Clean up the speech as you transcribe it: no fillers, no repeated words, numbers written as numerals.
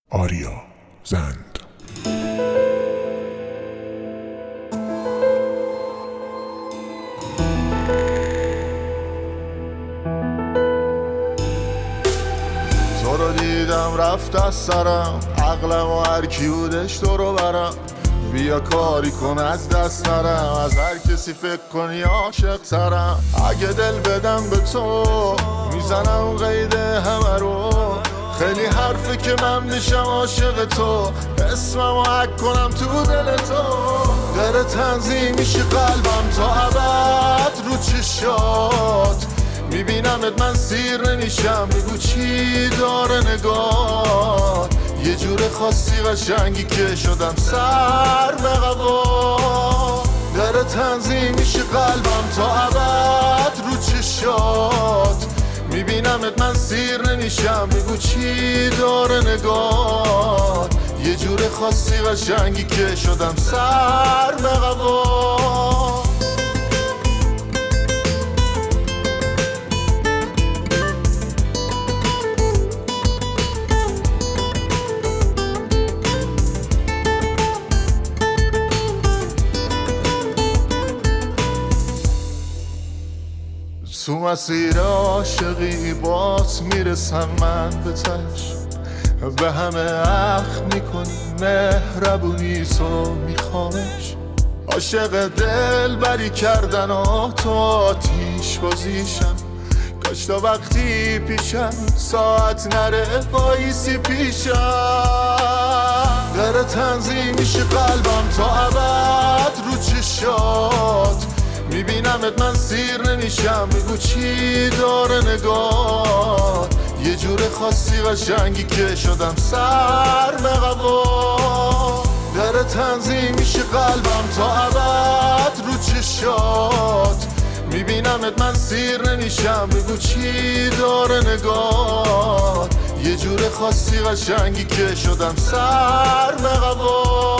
آریا زند. تو رو دیدم رفت از سرم، عقلم و هر کی بودش تو رو برم. بیا کاری کن از دست نرم، از هر کسی فکر کنی عاشق ترم. اگه دل بدم به تو میزنم قید همه رو، خیلی حرفه که من میشم عاشق تو، اسممو حک کنم تو دل تو. داره تنظیم میشه قلبم تا ابد رو چشات، میبینمت من سیر نمیشم، بگو چی داره نگاه. یه جور خاصی قشنگی که شدم سر به قبا. داره تنظیم میشه قلبم تا ابد رو چشات، میبینمت من سیر نمیشم، بگو چی داره نگاه. یه جور خاصی قشنگی که شدم سر به قبا. تو مسیر عاشقی باز میرسم من به تش، به همه اخ میکنی مهربونی تو میخوامش. عاشق دل بری کردن و تو آتیش بازیشم، کاش تا وقتی پیشم ساعت نره بایسی پیشم. داره تنظیم میشه قلبم تا ابد رو چشات، میبینمت من سیر نمیشم، بگو چی داره نگاه. یه جور خاصی قشنگی که شدم سر به قبا. داره تنظیم میشه قلبم تا ابد رو چشات، میبینمت من سیر نمیشم، بگو چی داره نگاه. یه جور خاصی قشنگی که شدم سر به قبا.